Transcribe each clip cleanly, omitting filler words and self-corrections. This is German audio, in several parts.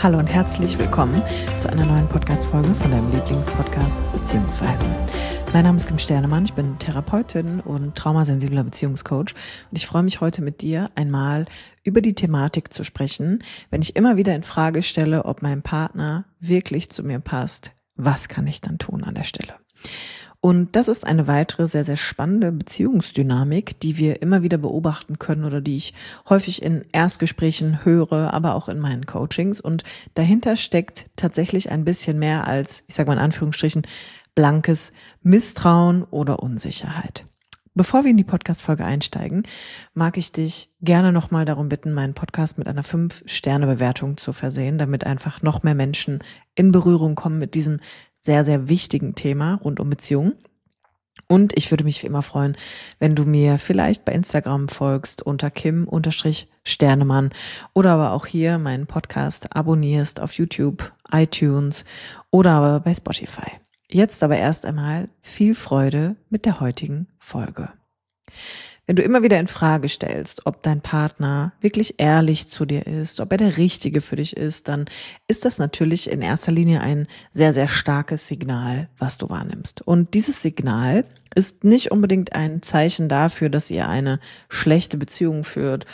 Hallo und herzlich willkommen zu einer neuen Podcast-Folge von deinem Lieblingspodcast Beziehungsweisen. Mein Name ist Kim Sternemann, ich bin Therapeutin und traumasensibler Beziehungscoach und ich freue mich heute mit dir einmal über die Thematik zu sprechen, wenn ich immer wieder in Frage stelle, ob mein Partner wirklich zu mir passt. Was kann ich dann tun an der Stelle? Und das ist eine weitere sehr, sehr spannende Beziehungsdynamik, die wir immer wieder beobachten können oder die ich häufig in Erstgesprächen höre, aber auch in meinen Coachings. Und dahinter steckt tatsächlich ein bisschen mehr als, ich sage mal in Anführungsstrichen, blankes Misstrauen oder Unsicherheit. Bevor wir in die Podcast-Folge einsteigen, mag ich dich gerne nochmal darum bitten, meinen Podcast mit einer 5-Sterne-Bewertung zu versehen, damit einfach noch mehr Menschen in Berührung kommen mit diesem sehr, sehr wichtigen Thema rund um Beziehungen. Und ich würde mich wie immer freuen, wenn du mir vielleicht bei Instagram folgst unter Kim_Sternemann oder aber auch hier meinen Podcast abonnierst auf YouTube, iTunes oder aber bei Spotify. Jetzt aber erst einmal viel Freude mit der heutigen Folge. Wenn du immer wieder in Frage stellst, ob dein Partner wirklich ehrlich zu dir ist, ob er der Richtige für dich ist, dann ist das natürlich in erster Linie ein sehr, sehr starkes Signal, was du wahrnimmst. Und dieses Signal ist nicht unbedingt ein Zeichen dafür, dass ihr eine schlechte Beziehung führt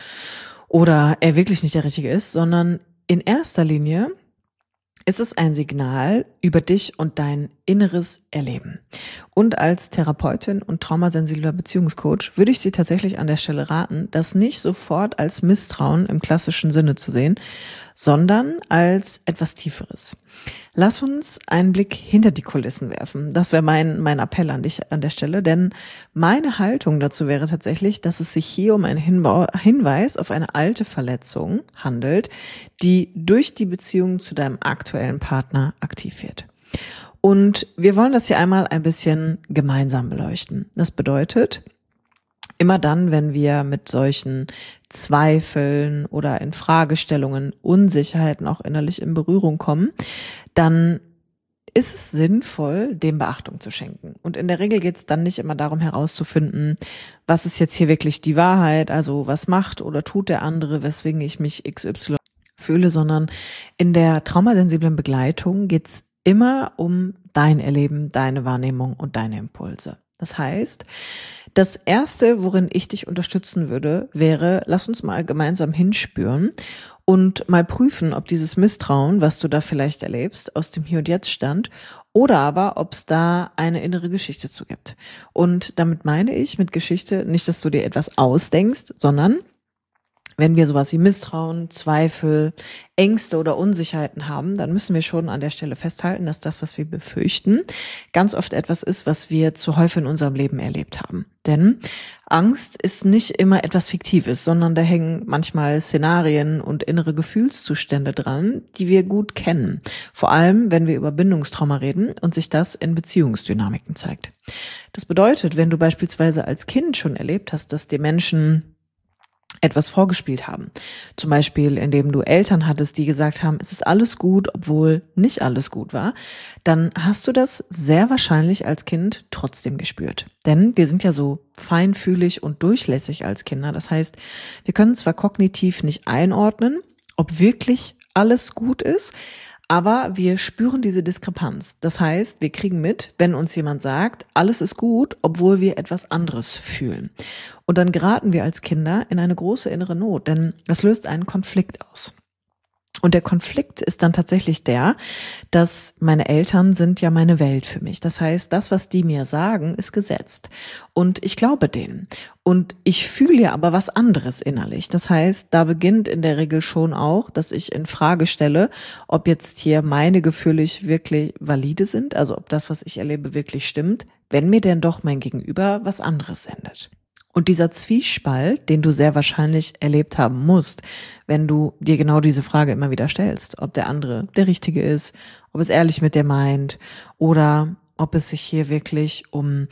oder er wirklich nicht der Richtige ist, sondern in erster Linie ist es ein Signal über dich und dein inneres Erleben. Und als Therapeutin und traumasensibler Beziehungscoach würde ich dir tatsächlich an der Stelle raten, das nicht sofort als Misstrauen im klassischen Sinne zu sehen, sondern als etwas Tieferes. Lass uns einen Blick hinter die Kulissen werfen. Das wäre mein Appell an dich an der Stelle, denn meine Haltung dazu wäre tatsächlich, dass es sich hier um einen Hinweis auf eine alte Verletzung handelt, die durch die Beziehung zu deinem aktuellen Partner aktiv wird. Und wir wollen das hier einmal ein bisschen gemeinsam beleuchten. Das bedeutet, immer dann, wenn wir mit solchen Zweifeln oder in Fragestellungen, Unsicherheiten auch innerlich in Berührung kommen, dann ist es sinnvoll, dem Beachtung zu schenken. Und in der Regel geht es dann nicht immer darum herauszufinden, was ist jetzt hier wirklich die Wahrheit, also was macht oder tut der andere, weswegen ich mich XY fühle, sondern in der traumasensiblen Begleitung geht es immer um dein Erleben, deine Wahrnehmung und deine Impulse. Das heißt, das Erste, worin ich dich unterstützen würde, wäre, lass uns mal gemeinsam hinspüren und mal prüfen, ob dieses Misstrauen, was du da vielleicht erlebst, aus dem Hier und Jetzt stammt oder aber, ob es da eine innere Geschichte zu gibt. Und damit meine ich mit Geschichte nicht, dass du dir etwas ausdenkst, sondern wenn wir sowas wie Misstrauen, Zweifel, Ängste oder Unsicherheiten haben, dann müssen wir schon an der Stelle festhalten, dass das, was wir befürchten, ganz oft etwas ist, was wir zu häufig in unserem Leben erlebt haben. Denn Angst ist nicht immer etwas Fiktives, sondern da hängen manchmal Szenarien und innere Gefühlszustände dran, die wir gut kennen. Vor allem, wenn wir über Bindungstrauma reden und sich das in Beziehungsdynamiken zeigt. Das bedeutet, wenn du beispielsweise als Kind schon erlebt hast, dass dir Menschen etwas vorgespielt haben. Zum Beispiel, indem du Eltern hattest, die gesagt haben, es ist alles gut, obwohl nicht alles gut war, dann hast du das sehr wahrscheinlich als Kind trotzdem gespürt. Denn wir sind ja so feinfühlig und durchlässig als Kinder. Das heißt, wir können zwar kognitiv nicht einordnen, ob wirklich alles gut ist, aber wir spüren diese Diskrepanz. Das heißt, wir kriegen mit, wenn uns jemand sagt, alles ist gut, obwohl wir etwas anderes fühlen. Und dann geraten wir als Kinder in eine große innere Not, denn das löst einen Konflikt aus. Und der Konflikt ist dann tatsächlich der, dass meine Eltern sind ja meine Welt für mich. Das heißt, das, was die mir sagen, ist gesetzt. Und ich glaube denen. Und ich fühle ja aber was anderes innerlich. Das heißt, da beginnt in der Regel schon auch, dass ich in Frage stelle, ob jetzt hier meine Gefühle wirklich valide sind, also ob das, was ich erlebe, wirklich stimmt, wenn mir denn doch mein Gegenüber was anderes sendet. Und dieser Zwiespalt, den du sehr wahrscheinlich erlebt haben musst, wenn du dir genau diese Frage immer wieder stellst, ob der andere der Richtige ist, ob es ehrlich mit dir meint oder ob es sich hier wirklich um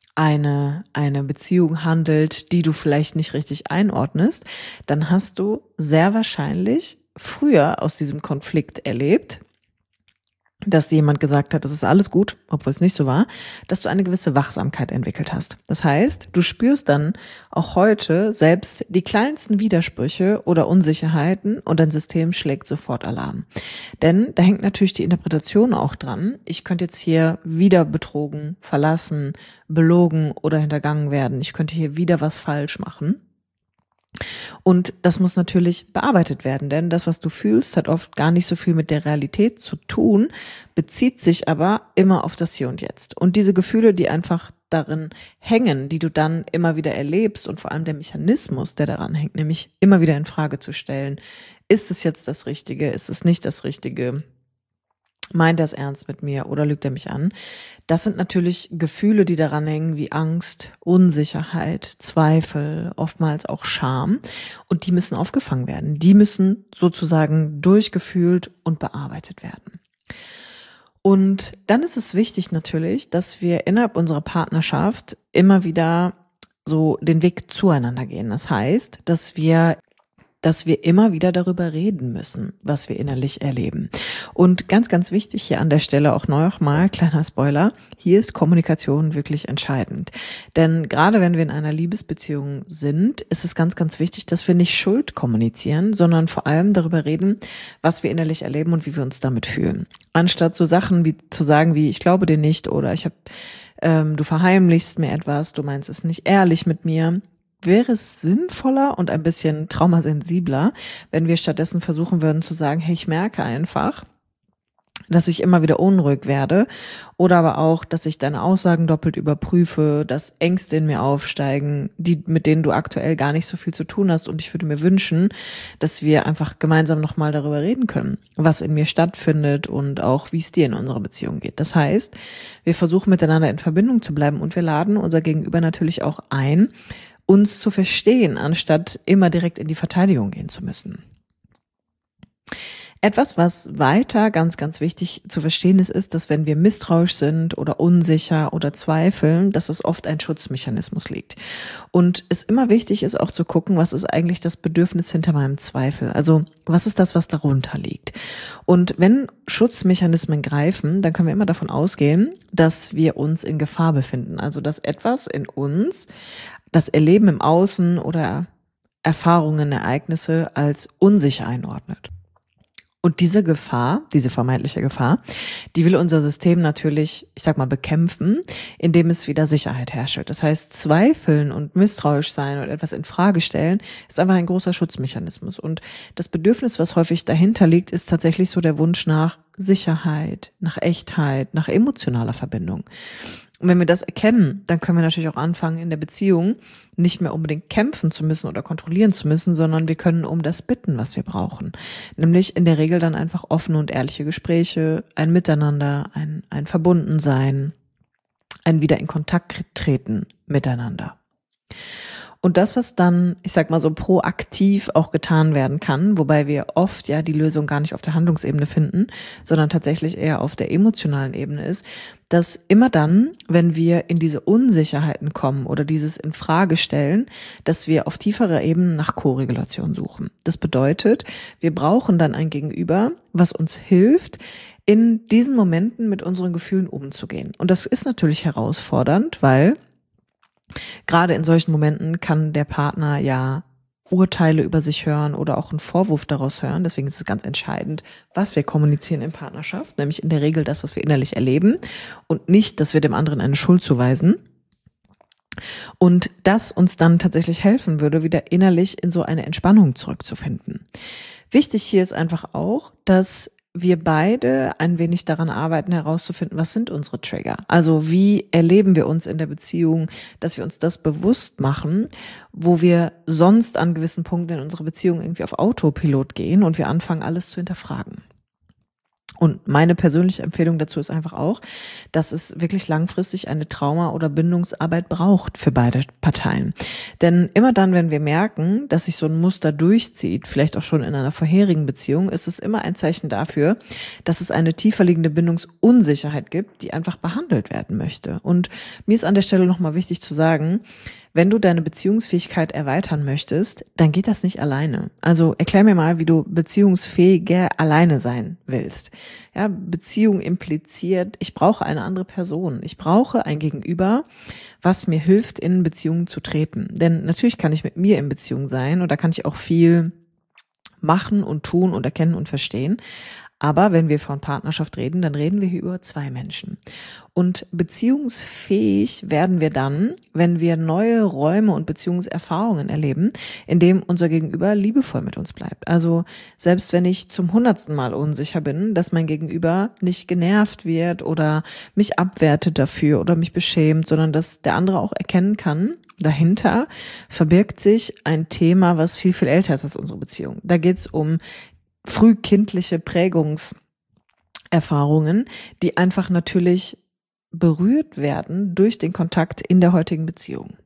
eine Beziehung handelt, die du vielleicht nicht richtig einordnest, dann hast du sehr wahrscheinlich früher aus diesem Konflikt erlebt, dass dir jemand gesagt hat, das ist alles gut, obwohl es nicht so war, dass du eine gewisse Wachsamkeit entwickelt hast. Das heißt, du spürst dann auch heute selbst die kleinsten Widersprüche oder Unsicherheiten und dein System schlägt sofort Alarm. Denn da hängt natürlich die Interpretation auch dran. Ich könnte jetzt hier wieder betrogen, verlassen, belogen oder hintergangen werden. Ich könnte hier wieder was falsch machen. Und das muss natürlich bearbeitet werden, denn das, was du fühlst, hat oft gar nicht so viel mit der Realität zu tun, bezieht sich aber immer auf das Hier und Jetzt. Und diese Gefühle, die einfach darin hängen, die du dann immer wieder erlebst und vor allem der Mechanismus, der daran hängt, nämlich immer wieder in Frage zu stellen, ist es jetzt das Richtige, ist es nicht das Richtige? Meint er es ernst mit mir oder lügt er mich an? Das sind natürlich Gefühle, die daran hängen, wie Angst, Unsicherheit, Zweifel, oftmals auch Scham. Und die müssen aufgefangen werden. Die müssen sozusagen durchgefühlt und bearbeitet werden. Und dann ist es wichtig natürlich, dass wir innerhalb unserer Partnerschaft immer wieder so den Weg zueinander gehen. Das heißt, dass wir immer wieder darüber reden müssen, was wir innerlich erleben. Und ganz, ganz wichtig hier an der Stelle auch nochmal, kleiner Spoiler, hier ist Kommunikation wirklich entscheidend. Denn gerade wenn wir in einer Liebesbeziehung sind, ist es ganz, ganz wichtig, dass wir nicht Schuld kommunizieren, sondern vor allem darüber reden, was wir innerlich erleben und wie wir uns damit fühlen. Anstatt so Sachen wie zu sagen wie, ich glaube dir nicht oder du verheimlichst mir etwas, du meinst es nicht ehrlich mit mir, wäre es sinnvoller und ein bisschen traumasensibler, wenn wir stattdessen versuchen würden zu sagen, hey, ich merke einfach, dass ich immer wieder unruhig werde oder aber auch, dass ich deine Aussagen doppelt überprüfe, dass Ängste in mir aufsteigen, mit denen du aktuell gar nicht so viel zu tun hast und ich würde mir wünschen, dass wir einfach gemeinsam nochmal darüber reden können, was in mir stattfindet und auch, wie es dir in unserer Beziehung geht. Das heißt, wir versuchen miteinander in Verbindung zu bleiben und wir laden unser Gegenüber natürlich auch ein, uns zu verstehen, anstatt immer direkt in die Verteidigung gehen zu müssen. Etwas, was weiter ganz, ganz wichtig zu verstehen ist, dass wenn wir misstrauisch sind oder unsicher oder zweifeln, dass es oft ein Schutzmechanismus liegt. Und es immer wichtig ist auch zu gucken, was ist eigentlich das Bedürfnis hinter meinem Zweifel? Also was ist das, was darunter liegt? Und wenn Schutzmechanismen greifen, dann können wir immer davon ausgehen, dass wir uns in Gefahr befinden. Also dass etwas in uns das Erleben im Außen oder Erfahrungen, Ereignisse als unsicher einordnet. Und diese Gefahr, diese vermeintliche Gefahr, die will unser System natürlich, bekämpfen, indem es wieder Sicherheit herrscht. Das heißt, zweifeln und misstrauisch sein und etwas in Frage stellen, ist einfach ein großer Schutzmechanismus. Und das Bedürfnis, was häufig dahinter liegt, ist tatsächlich so der Wunsch nach Sicherheit, nach Echtheit, nach emotionaler Verbindung. Und wenn wir das erkennen, dann können wir natürlich auch anfangen, in der Beziehung nicht mehr unbedingt kämpfen zu müssen oder kontrollieren zu müssen, sondern wir können um das bitten, was wir brauchen. Nämlich in der Regel dann einfach offene und ehrliche Gespräche, ein Miteinander, ein Verbundensein, ein wieder in Kontakt treten miteinander. Und das, was dann, so proaktiv auch getan werden kann, wobei wir oft ja die Lösung gar nicht auf der Handlungsebene finden, sondern tatsächlich eher auf der emotionalen Ebene ist, dass immer dann, wenn wir in diese Unsicherheiten kommen oder dieses in Frage stellen, dass wir auf tieferer Ebene nach Koregulation suchen. Das bedeutet, wir brauchen dann ein Gegenüber, was uns hilft, in diesen Momenten mit unseren Gefühlen umzugehen. Und das ist natürlich herausfordernd, weil gerade in solchen Momenten kann der Partner ja Urteile über sich hören oder auch einen Vorwurf daraus hören. Deswegen ist es ganz entscheidend, was wir kommunizieren in Partnerschaft, nämlich in der Regel das, was wir innerlich erleben und nicht, dass wir dem anderen eine Schuld zuweisen. Und das uns dann tatsächlich helfen würde, wieder innerlich in so eine Entspannung zurückzufinden. Wichtig hier ist einfach auch, dass wir beide ein wenig daran arbeiten, herauszufinden, was sind unsere Trigger? Also wie erleben wir uns in der Beziehung, dass wir uns das bewusst machen, wo wir sonst an gewissen Punkten in unserer Beziehung irgendwie auf Autopilot gehen und wir anfangen, alles zu hinterfragen. Und meine persönliche Empfehlung dazu ist einfach auch, dass es wirklich langfristig eine Trauma- oder Bindungsarbeit braucht für beide Parteien. Denn immer dann, wenn wir merken, dass sich so ein Muster durchzieht, vielleicht auch schon in einer vorherigen Beziehung, ist es immer ein Zeichen dafür, dass es eine tiefer liegende Bindungsunsicherheit gibt, die einfach behandelt werden möchte. Und mir ist an der Stelle nochmal wichtig zu sagen, wenn du deine Beziehungsfähigkeit erweitern möchtest, dann geht das nicht alleine. Also erklär mir mal, wie du beziehungsfähiger alleine sein willst. Ja, Beziehung impliziert, ich brauche eine andere Person. Ich brauche ein Gegenüber, was mir hilft, in Beziehungen zu treten. Denn natürlich kann ich mit mir in Beziehung sein und da kann ich auch viel machen und tun und erkennen und verstehen. Aber wenn wir von Partnerschaft reden, dann reden wir hier über 2 Menschen. Und beziehungsfähig werden wir dann, wenn wir neue Räume und Beziehungserfahrungen erleben, in dem unser Gegenüber liebevoll mit uns bleibt. Also selbst wenn ich zum 100. Mal unsicher bin, dass mein Gegenüber nicht genervt wird oder mich abwertet dafür oder mich beschämt, sondern dass der andere auch erkennen kann, dahinter verbirgt sich ein Thema, was viel, viel älter ist als unsere Beziehung. Da geht es um frühkindliche Prägungserfahrungen, die einfach natürlich berührt werden durch den Kontakt in der heutigen Beziehung.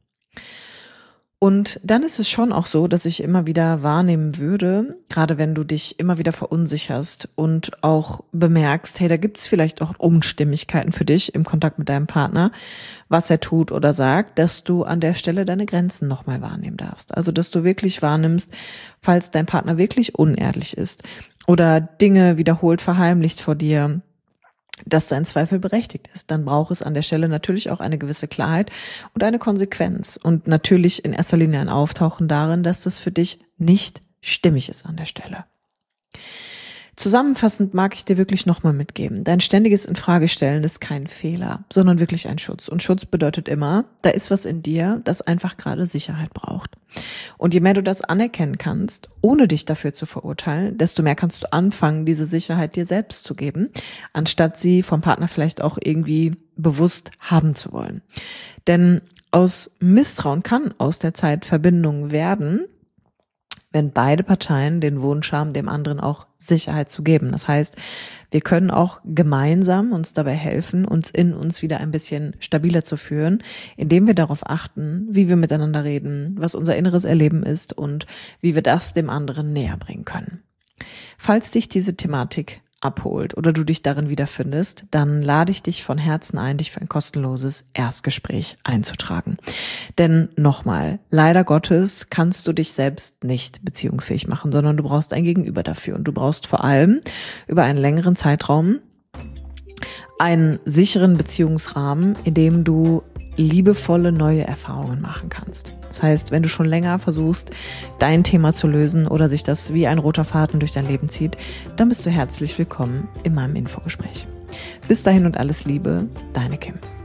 Und dann ist es schon auch so, dass ich immer wieder wahrnehmen würde, gerade wenn du dich immer wieder verunsicherst und auch bemerkst, hey, da gibt es vielleicht auch Unstimmigkeiten für dich im Kontakt mit deinem Partner, was er tut oder sagt, dass du an der Stelle deine Grenzen nochmal wahrnehmen darfst. Also, dass du wirklich wahrnimmst, falls dein Partner wirklich unehrlich ist oder Dinge wiederholt verheimlicht vor dir, dass dein Zweifel berechtigt ist, dann braucht es an der Stelle natürlich auch eine gewisse Klarheit und eine Konsequenz und natürlich in erster Linie ein Auftauchen darin, dass das für dich nicht stimmig ist an der Stelle. Zusammenfassend mag ich dir wirklich nochmal mitgeben, dein ständiges Infragestellen ist kein Fehler, sondern wirklich ein Schutz. Und Schutz bedeutet immer, da ist was in dir, das einfach gerade Sicherheit braucht. Und je mehr du das anerkennen kannst, ohne dich dafür zu verurteilen, desto mehr kannst du anfangen, diese Sicherheit dir selbst zu geben, anstatt sie vom Partner vielleicht auch irgendwie bewusst haben zu wollen. Denn aus Misstrauen kann aus der Zeit Verbindung werden, wenn beide Parteien den Wunsch haben, dem anderen auch Sicherheit zu geben. Das heißt, wir können auch gemeinsam uns dabei helfen, uns in uns wieder ein bisschen stabiler zu führen, indem wir darauf achten, wie wir miteinander reden, was unser inneres Erleben ist und wie wir das dem anderen näher bringen können. Falls dich diese Thematik abholt oder du dich darin wiederfindest, dann lade ich dich von Herzen ein, dich für ein kostenloses Erstgespräch einzutragen. Denn nochmal, leider Gottes kannst du dich selbst nicht beziehungsfähig machen, sondern du brauchst ein Gegenüber dafür und du brauchst vor allem über einen längeren Zeitraum einen sicheren Beziehungsrahmen, in dem du liebevolle neue Erfahrungen machen kannst. Das heißt, wenn du schon länger versuchst, dein Thema zu lösen oder sich das wie ein roter Faden durch dein Leben zieht, dann bist du herzlich willkommen in meinem Infogespräch. Bis dahin und alles Liebe, deine Kim.